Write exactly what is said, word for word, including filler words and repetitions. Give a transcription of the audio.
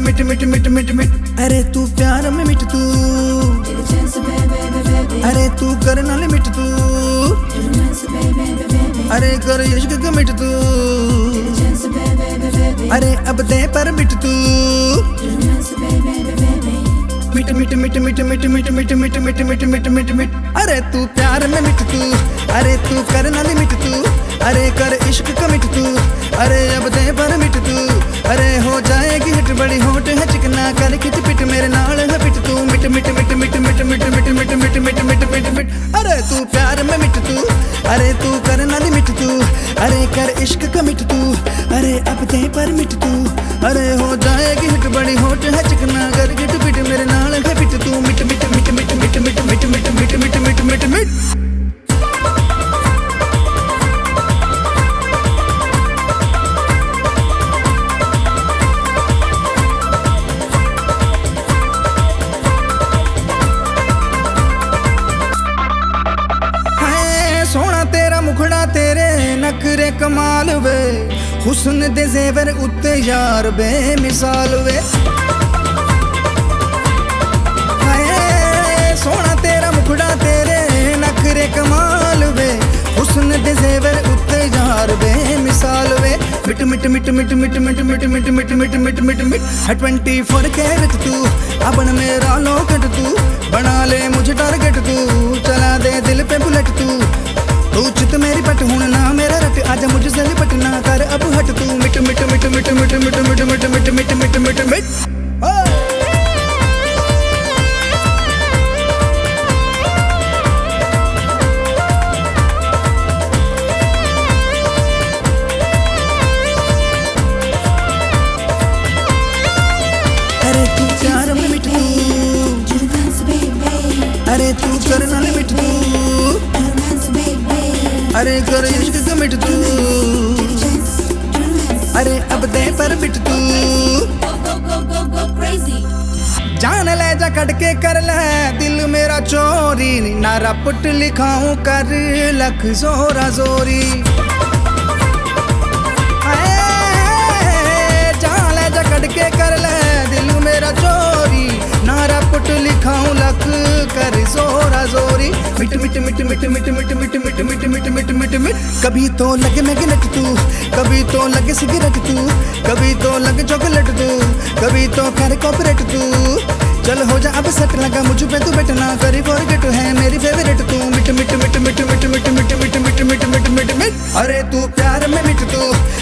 मिट मिट मिट मिट मिट अरे तू प्यार में मिट तू, अरे तू कर नाल मिट तू, अरे कर इश्क का मिट तू, अरे अब दे पर मिट तू, मिट मिट मिट मिट मिट मिट मिट मिट मिट मिट मिट मिट मिट अरे तू प्यार में मिट तू, अरे तू कर नाल मिट तू, अरे कर इश्क का मिट तू, अरे अब दे पर मिट तू, अरे हो जाएगी हिट बड़ी होट है चिकना कर खिच पिट मेरे नाल है पिट तू, मिट मिट मिट मिट मिट मिट मिट मिट मिट मिट मिट मिट मिट अरे तू प्यार में मिट तू, अरे तू कर नाल मिट तू, अरे कर इश्क का मिट तू, अरे अब दे पर मिट तू, अरे हो जाएगी हिट बड़ी होट है चिकना कर खिच पिट मेरे नाल है पिट तू, मिट मिट मिट मिट मिट मिट मिट मिट मिट मिट मिट मिट मिट मुखड़ा तेरे नखरे कमाल वे, हुस्न दे ज़ेवर उत्ते यार बेमिसाल वे, हाय सोना तेरा मुखड़ा तेरे नखरे कमाल वे, हुस्न दे ज़ेवर उत्ते यार बेमिसाल वे, मिट मिट मिट मिट मिट मिट मिट मिट मिट मिट मिट मिट मिट ट्वेंटी फोर कैरेट तू अपन मेरा लॉकेट तू, बना ले मुझे टारगेट तू, चला दे दिल पे बुलेट तू, तू चित मेरी पट हूं ना मेरा रट, आजा मुझसे लिपट ना कर अब हट तू, मिट मिट मिट मिट मिट मिट मिट मिट मिट मिट मिट मिट मिट अरे तू प्यार में मिट तू, अरे तू कर नाल मिट तू, अरे कर इश्क का मिट तू, अरे अब दे पर मिट तू, जान ले जा कट के कर ले दिल मेरा चोरी, नारा पुट लिखाऊं कर लख जोरा जोरी, जान ले जा कट के कर ले दिल मेरा चोरी, नारा पुट लिखाऊं लख कर जोरा जोरी, मिट मिट मिट मिट मिट मिट मिट मिट मिट मिट मिट मिट मिट कभी तो लगे मैगनेट तू, कभी तो लगे सिगरेट तू, कभी तो लगे चॉकलेट तू, कभी तो कर कॉपरेट तू, चल हो जा अब सेट लगा मुझ पे तू बैठना करी फॉरगेट है मेरी फेवरेट तू, मिट मिट मिट मिट मिट मिट मिट मिट मिट मिट मिट मिट मिट अरे तू प्यार में मिट तू,